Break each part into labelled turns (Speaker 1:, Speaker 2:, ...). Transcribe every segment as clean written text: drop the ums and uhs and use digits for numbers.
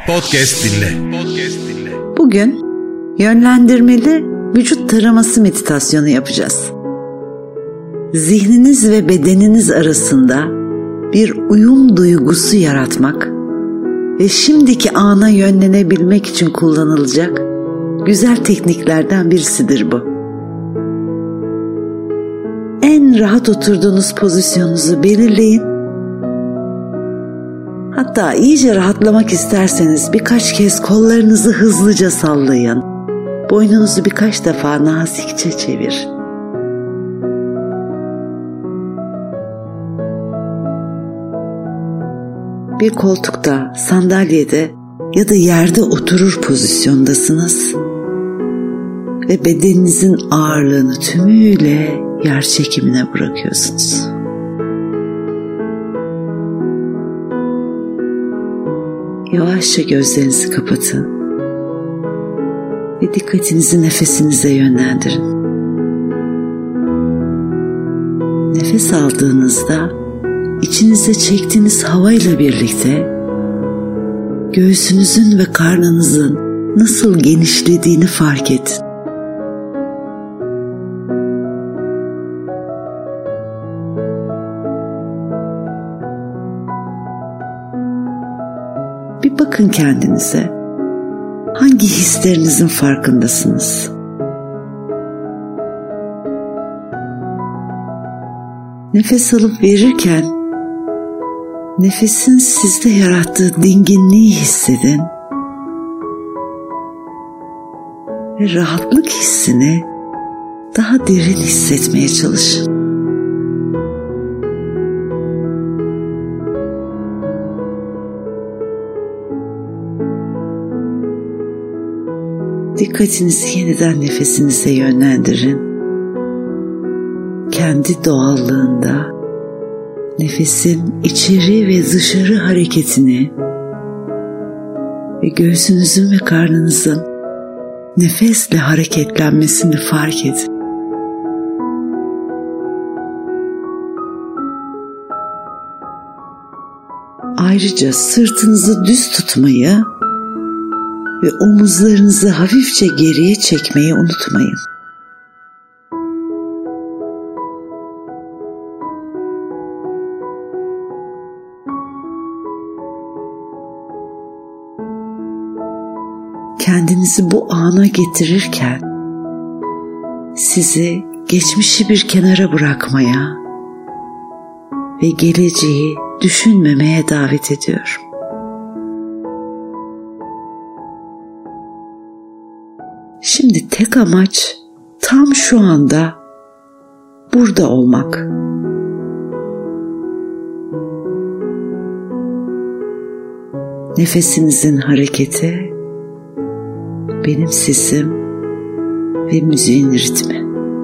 Speaker 1: Podcast dinle.
Speaker 2: Bugün yönlendirmeli vücut taraması meditasyonu yapacağız. Zihniniz ve bedeniniz arasında bir uyum duygusu yaratmak ve şimdiki ana yönlenebilmek için kullanılacak güzel tekniklerden birisidir bu. En rahat oturduğunuz pozisyonunuzu belirleyin. Hatta iyice rahatlamak isterseniz birkaç kez kollarınızı hızlıca sallayın. Boynunuzu birkaç defa nazikçe çevir. Bir koltukta, sandalyede ya da yerde oturur pozisyondasınız ve bedeninizin ağırlığını tümüyle yer çekimine bırakıyorsunuz. Yavaşça gözlerinizi kapatın ve dikkatinizi nefesinize yönlendirin. Nefes aldığınızda içinize çektiğiniz havayla birlikte göğsünüzün ve karnınızın nasıl genişlediğini fark edin. Bir bakın kendinize. Hangi hislerinizin farkındasınız? Nefes alıp verirken nefesin sizde yarattığı dinginliği hissedin ve rahatlık hissini daha derin hissetmeye çalışın. Dikkatinizi yeniden nefesinize yönlendirin. Kendi doğallığında nefesin içeri ve dışarı hareketini ve göğsünüzün ve karnınızın nefesle hareketlenmesini fark edin. Ayrıca sırtınızı düz tutmayı ve omuzlarınızı hafifçe geriye çekmeyi unutmayın. Kendinizi bu ana getirirken sizi geçmişi bir kenara bırakmaya ve geleceği düşünmemeye davet ediyorum. Şimdi tek amaç tam şu anda burada olmak. Nefesinizin hareketi, benim sesim ve müziğin ritmi.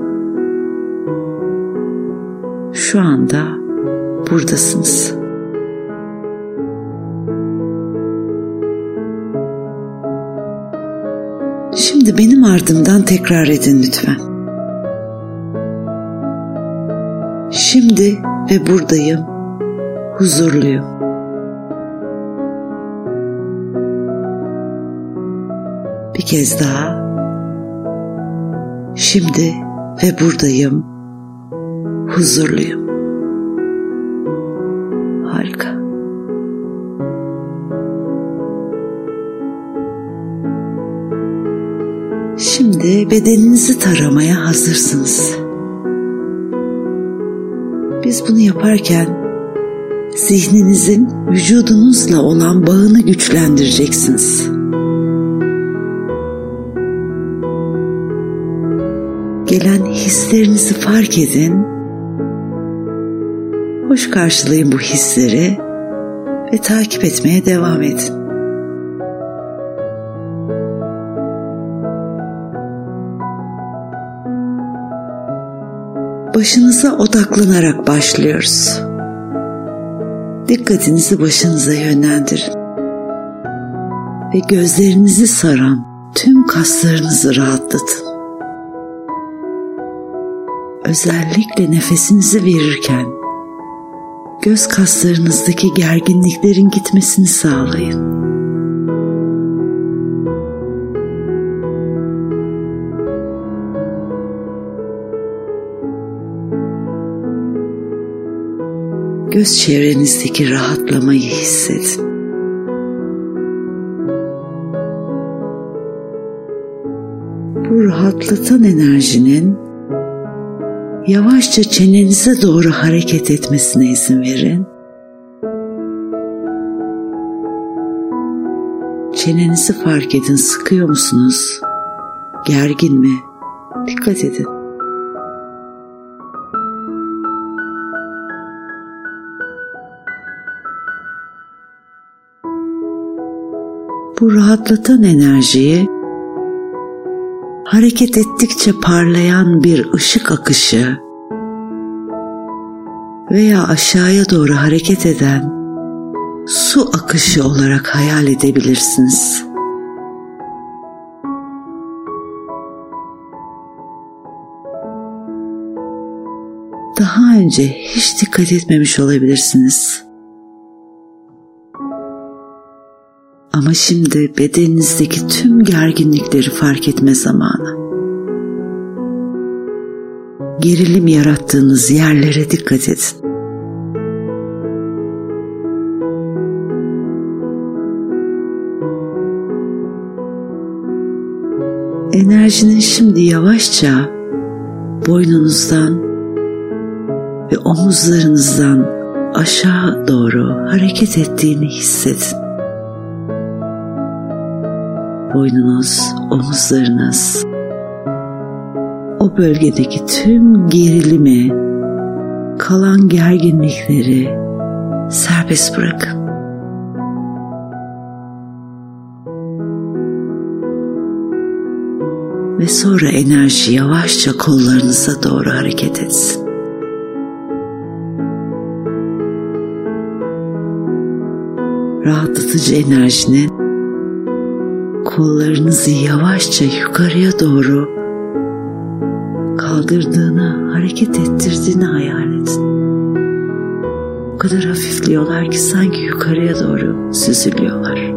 Speaker 2: Şu anda buradasınız. Şimdi benim ardımdan tekrar edin lütfen. Şimdi ve buradayım, huzurluyum. Bir kez daha. Şimdi ve buradayım, huzurluyum. Harika. Şimdi bedeninizi taramaya hazırsınız. Biz bunu yaparken zihninizin vücudunuzla olan bağını güçlendireceksiniz. Gelen hislerinizi fark edin. Hoş karşılayın bu hisleri ve takip etmeye devam edin. Başınıza odaklanarak başlıyoruz. Dikkatinizi başınıza yönlendirin ve gözlerinizi saran tüm kaslarınızı rahatlatın. Özellikle nefesinizi verirken göz kaslarınızdaki gerginliklerin gitmesini sağlayın. göz çevrenizdeki rahatlamayı hissedin. Bu rahatlatan enerjinin yavaşça çenenize doğru hareket etmesine izin verin. Çenenizi fark edin, sıkıyor musunuz? Gergin mi? Dikkat edin. Bu rahatlatan enerjiyi hareket ettikçe parlayan bir ışık akışı veya aşağıya doğru hareket eden su akışı olarak hayal edebilirsiniz. Daha önce hiç dikkat etmemiş olabilirsiniz. Ama şimdi bedeninizdeki tüm gerginlikleri fark etme zamanı. Gerilim yarattığınız yerlere dikkat edin. Enerjinin şimdi yavaşça boynunuzdan ve omuzlarınızdan aşağı doğru hareket ettiğini hissedin. Boynunuz, omuzlarınız, o bölgedeki tüm gerilimi, kalan gerginlikleri serbest bırakın. Ve sonra enerji yavaşça kollarınıza doğru hareket etsin. Rahatlatıcı enerjinin kollarınızı yavaşça yukarıya doğru kaldırdığını, hareket ettirdiğini hayal edin. O kadar hafifliyorlar ki sanki yukarıya doğru süzülüyorlar.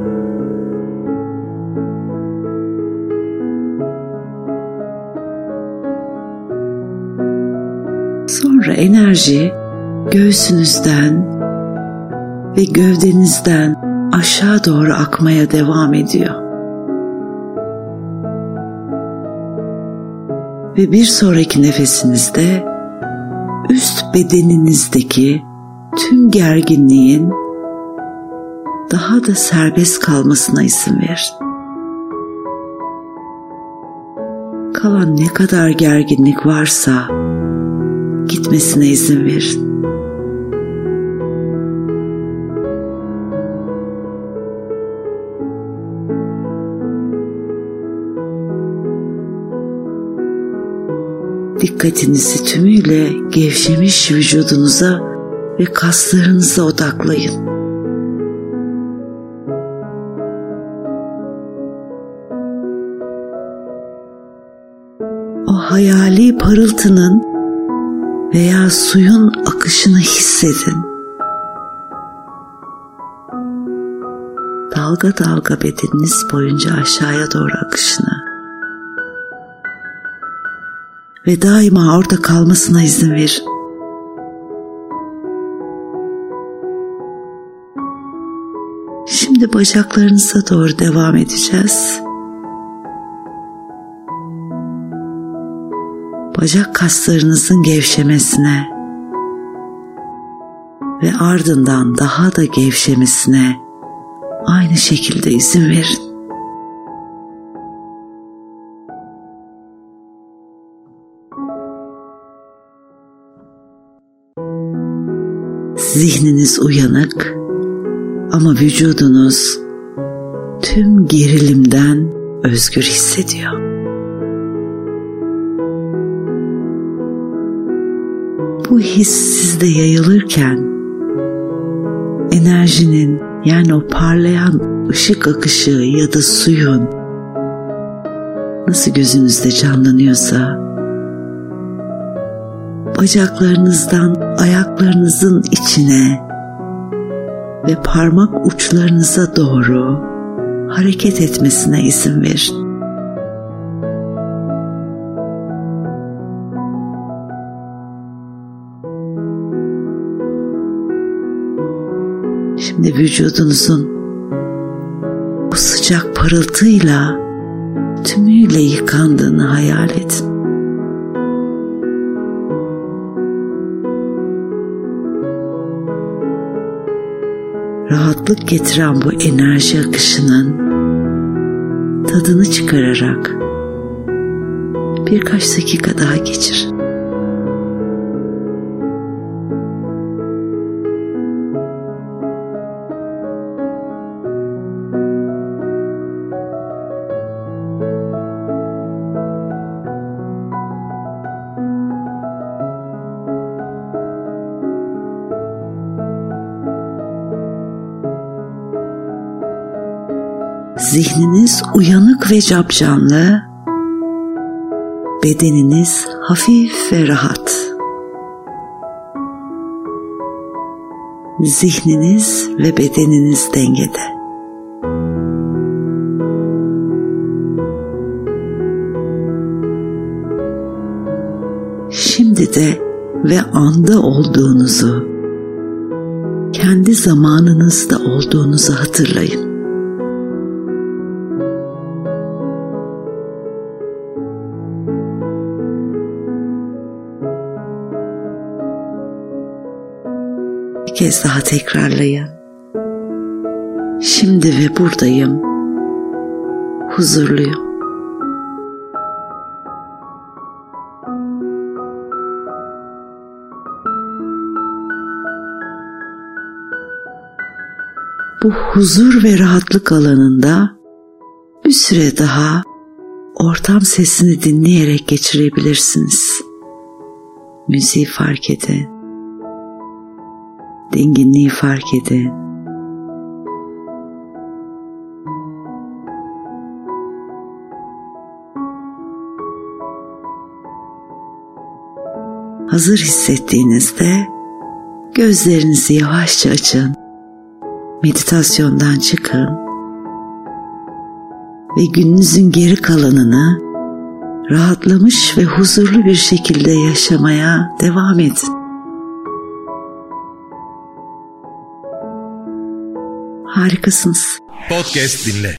Speaker 2: Sonra enerji göğsünüzden ve gövdenizden aşağı doğru akmaya devam ediyor. Ve bir sonraki nefesinizde üst bedeninizdeki tüm gerginliğin daha da serbest kalmasına izin verin. Kalan ne kadar gerginlik varsa gitmesine izin verin. Dikkatinizi tümüyle gevşemiş vücudunuza ve kaslarınıza odaklayın. O hayali parıltının veya suyun akışını hissedin. Dalga dalga bedeniniz boyunca aşağıya doğru akışını ve daima orada kalmasına izin verin. Şimdi bacaklarınıza doğru devam edeceğiz. Bacak kaslarınızın gevşemesine ve ardından daha da gevşemesine aynı şekilde izin verin. Zihniniz uyanık ama vücudunuz tüm gerilimden özgür hissediyor. Bu his sizde yayılırken enerjinin, yani o parlayan ışık akışı ya da suyun nasıl gözünüzde canlanıyorsa bacaklarınızdan ayaklarınızın içine ve parmak uçlarınıza doğru hareket etmesine izin verin. kendi vücudunuzun bu sıcak parıltıyla tümüyle yıkandığını hayal edin. Rahatlık getiren bu enerji akışının tadını çıkararak birkaç dakika daha geçirin. Zihniniz uyanık ve capcanlı, bedeniniz hafif ve rahat. Zihniniz ve bedeniniz dengede. Şimdi de ve anda olduğunuzu, kendi zamanınızda olduğunuzu hatırlayın. Bir kez daha tekrarlayın. Şimdi ve buradayım, huzurluyum. Bu huzur ve rahatlık alanında bir süre daha ortam sesini dinleyerek geçirebilirsiniz. Müziği fark edin. Dinginliği fark edin. Hazır hissettiğinizde gözlerinizi yavaşça açın. Meditasyondan çıkın ve gününüzün geri kalanını rahatlamış ve huzurlu bir şekilde yaşamaya devam edin. Harikasınız.
Speaker 1: Podcast dinle.